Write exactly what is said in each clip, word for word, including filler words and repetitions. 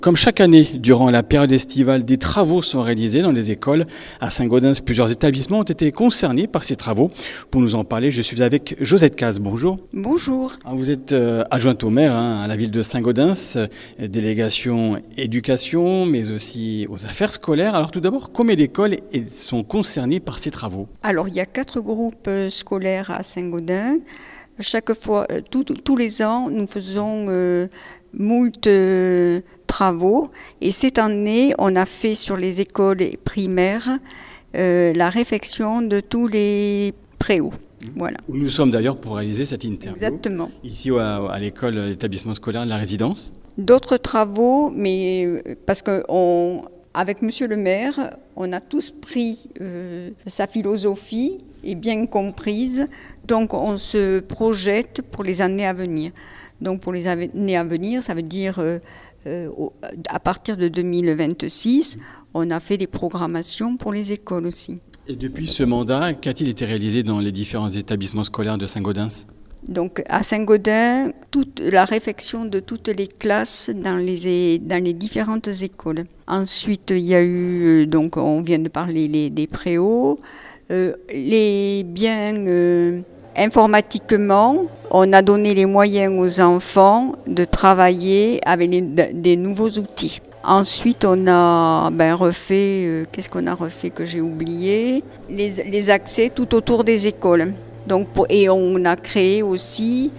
Comme chaque année, durant la période estivale, des travaux sont réalisés dans les écoles. À Saint-Gaudens, plusieurs établissements ont été concernés par ces travaux. Pour nous en parler, je suis avec Josette Caz. Bonjour. Bonjour. Vous êtes euh, adjointe au maire hein, à la ville de Saint-Gaudens, euh, délégation éducation, mais aussi aux affaires scolaires. Alors tout d'abord, combien d'écoles sont concernées par ces travaux? Alors, il y a quatre groupes scolaires à Saint-Gaudens. Chaque fois, tout, tous les ans, nous faisons euh, moult euh, travaux. Et cette année, on a fait sur les écoles primaires euh, la réfection de tous les préaux. Voilà. Où nous sommes d'ailleurs pour réaliser cette interview. Exactement. Ici à, à l'école, l'établissement scolaire de la résidence. D'autres travaux, mais parce que on, avec Monsieur le maire, on a tous pris euh, sa philosophie et bien comprise. Donc on se projette pour les années à venir. Donc pour les années à venir, ça veut dire euh, euh, à partir de deux mille vingt-six, on a fait des programmations pour les écoles aussi. Et depuis ce mandat, qu'a-t-il été réalisé dans les différents établissements scolaires de Saint-Gaudens? Donc à Saint-Gaudens, toute la réfection de toutes les classes dans les, dans les différentes écoles. Ensuite, il y a eu, donc on vient de parler les, des préaux, euh, les biens euh, informatiquement, on a donné les moyens aux enfants de travailler avec les, des nouveaux outils. Ensuite, on a ben, refait, euh, qu'est-ce qu'on a refait que j'ai oublié? Les, les accès tout autour des écoles. Donc, pour, et on a créé aussi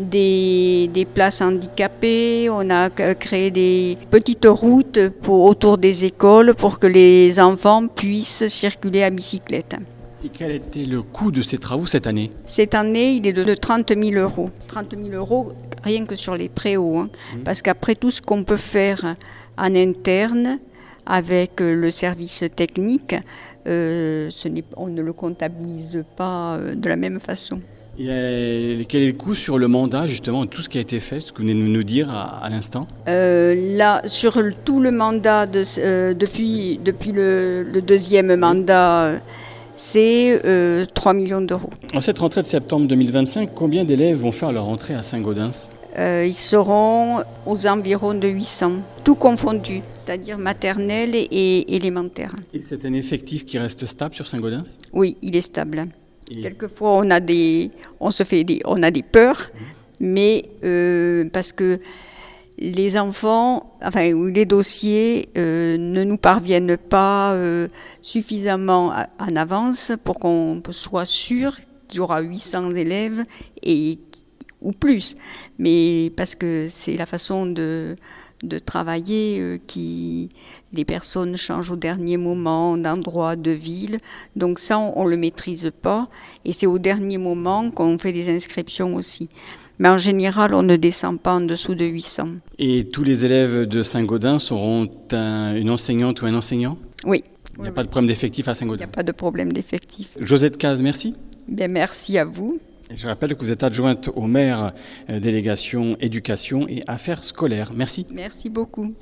des, des places handicapées, on a créé des petites routes pour, autour des écoles pour que les enfants puissent circuler à bicyclette. Et quel était le coût de ces travaux cette année? Cette année, il est de trente mille euros. trente mille euros rien que sur les préaux, hein, mmh. Parce qu'après tout ce qu'on peut faire en interne avec le service technique, euh, ce n'est, on ne le comptabilise pas de la même façon. Et quel est le coût sur le mandat, justement, de tout ce qui a été fait, ce que vous venez de nous dire à, à l'instant? euh, Là, sur le, tout le mandat, de, euh, depuis, depuis le, le deuxième mandat, c'est euh, trois millions d'euros. En cette rentrée de septembre deux mille vingt-cinq, combien d'élèves vont faire leur rentrée à Saint-Gaudens? euh, Ils seront aux environs de huit cents, tout confondu, c'est-à-dire maternelle et élémentaire. Et c'est un effectif qui reste stable sur Saint-Gaudens? Oui, il est stable. Et... Quelquefois, on a des, on se fait des, on a des peurs, mmh. mais euh, parce que les enfants, enfin les dossiers euh, ne nous parviennent pas euh, suffisamment à, en avance pour qu'on soit sûr qu'il y aura huit cents élèves et ou plus. Mais parce que c'est la façon de de travailler euh, qui les personnes changent au dernier moment d'endroit, de ville. Donc ça, on ne le maîtrise pas. Et c'est au dernier moment qu'on fait des inscriptions aussi. Mais en général, on ne descend pas en dessous de huit cents. Et tous les élèves de Saint-Gaudens auront un, une enseignante ou un enseignant? Oui. Il n'y a oui, pas oui. de problème d'effectif à Saint-Gaudens? Il n'y a pas de problème d'effectif. Josette Caz, merci. Bien, merci à vous. Et je rappelle que vous êtes adjointe au maire, euh, délégation éducation et affaires scolaires. Merci. Merci beaucoup.